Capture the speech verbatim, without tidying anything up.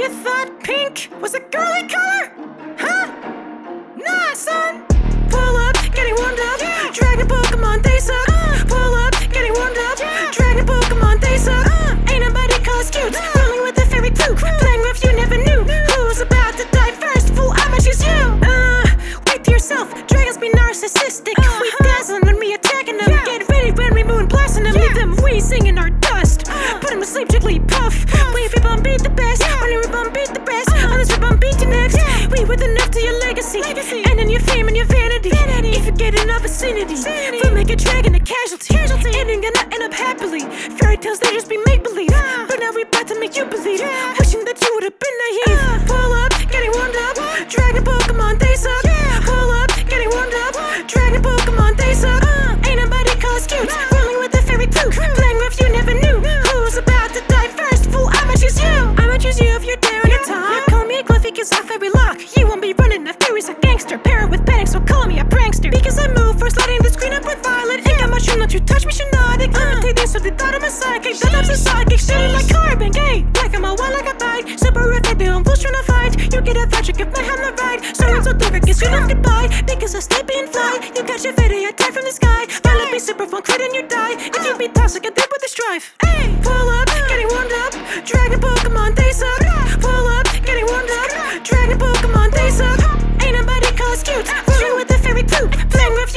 you thought pink was a girly color? Huh? Nah, son. Pull up, getting warmed up. Yeah. Dragon Pokemon, they suck. Uh. Pull up, getting warmed up. Yeah. Dragon Pokemon, they suck. Uh. Ain't nobody cause cute. Nah. Rolling with a fairy too. Cool. Playing with you never knew. No. Who's about to die first? Fool, I'ma choose you. Uh, wait to yourself. Dragons be narcissistic. Uh-huh. We dazzling when we attacking them. Yeah. Get ready when we moon blasting them. Yeah. Leave them wheezing in our dust. Uh. Put them to sleep, Jigglypuff. Puff. We ribbon beat the best. Yeah. Only ribbon beat the best. Uh. On this ribbon beat you next. Yeah. We with enough to your legacy. legacy. And in your fame and your vanity. vanity. If you get enough vicinity, Sanity. We'll make a dragon a casualty. casualty. And ain't gonna end up happily. Fairy tales, they just be make-believe. Uh. But now we about to make you believe. Yeah. Wishing that you would've been naive. Uh. Pull up, getting warmed up. What? Dragon Pokemon, they suck. Yeah. Pull up, getting warmed up. What? Dragon Pokemon, they suck. Uh. Ain't nobody cause cute. No. Rolling with a fairy too. Cool. Playing with you never knew. No. Who's about to die first? Fool, I'ma choose you. I'ma choose you if you're there on yeah. your time. You call me a Cliffy cause I fairy lock. You won't be running a fairy's a gangster. Pair it with panic, so call me a prankster. Because I move first, lighting the screen up with violet. Ain't got much room, don't you touch me, Shinotic. Uh. Imitating, so they thought I'm a sidekick. That I'm a sidekick, shooting like carbon, gay. Like I'm a one, like a bite. Super effective, I'm full trying to fight. You get a fight, you give my hand the right. So I'm so dark, I guess you love goodbye. Because I stay being fly. You catch your fate, I die from the sky. Violet be super fun, crit and you die. If you be toxic, I dip with the strife. Hey, pull up, getting warmed up. Dragon Pokemon, they suck. Pull up, getting warmed up. Dragon Pokemon, they suck. Ain't nobody cause cute. Rolling with the fairy too. Playing with